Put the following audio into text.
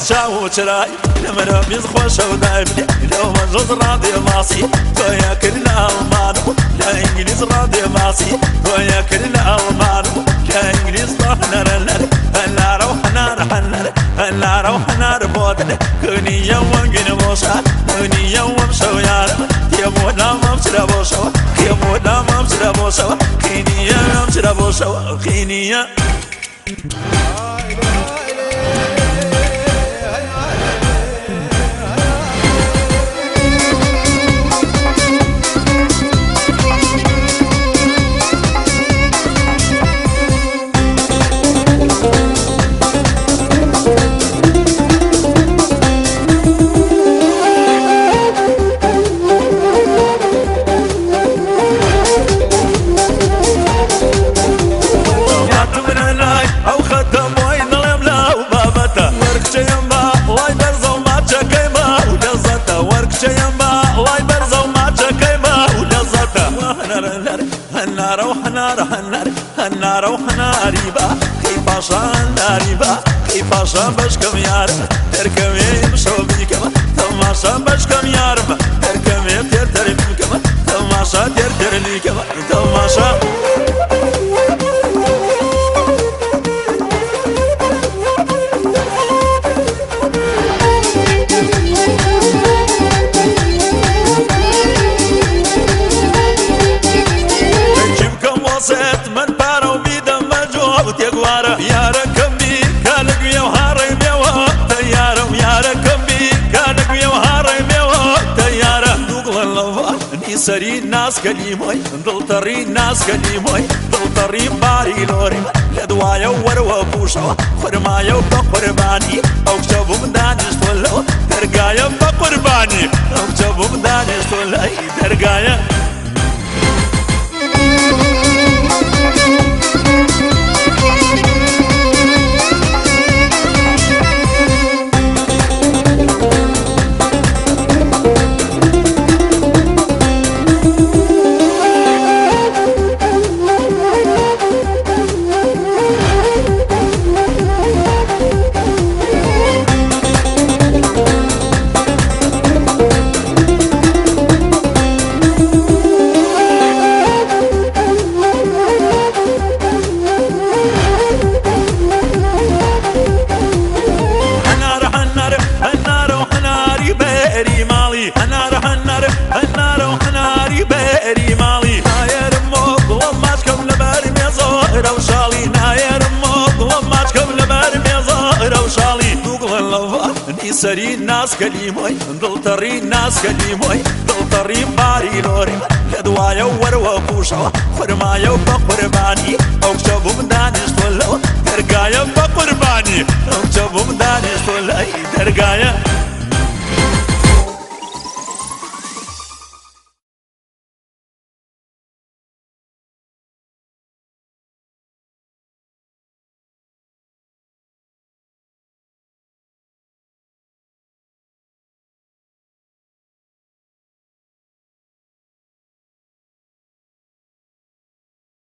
شاو شراي لمرة بيزخوش ودايبلي لو مجوز راضي ماسي ويا كل المانو لا انجليز راضي ماسي ويا كل المانو لا انجليز طهنا لنا هلا روحنا رحنا هلا روحنا ربوتنا كوني يوم جنبوشا كوني يوم شويا يمونا ممشرا بوشا يمونا ممشرا بوشا كيني يا ممشرا بوشا كيني يا النار وحنا ريبا كيف شان ريبا كيف شان بشكم يارم تركمي مشو بيكم ثم شان بشكم يارم تركمي ترتري بيكم ثم شان ترتري ليكم ثم شان سري الناس كليموي دلطري الناس كليموي دلطري باري لوري لدوايا وروا بوشوا خرمايا وبقرباني او شبو مدانش تولو درقايا بقرباني او شبو مدانش تولو درقايا سري الناس كليموي دلطري الناس كليموي دلطري باري لوري لدوايا وروا بوشوا خرمايا وبقرباني او شبو مدانش تولو درقايا بقرباني او شبو مدانش تولو درقايا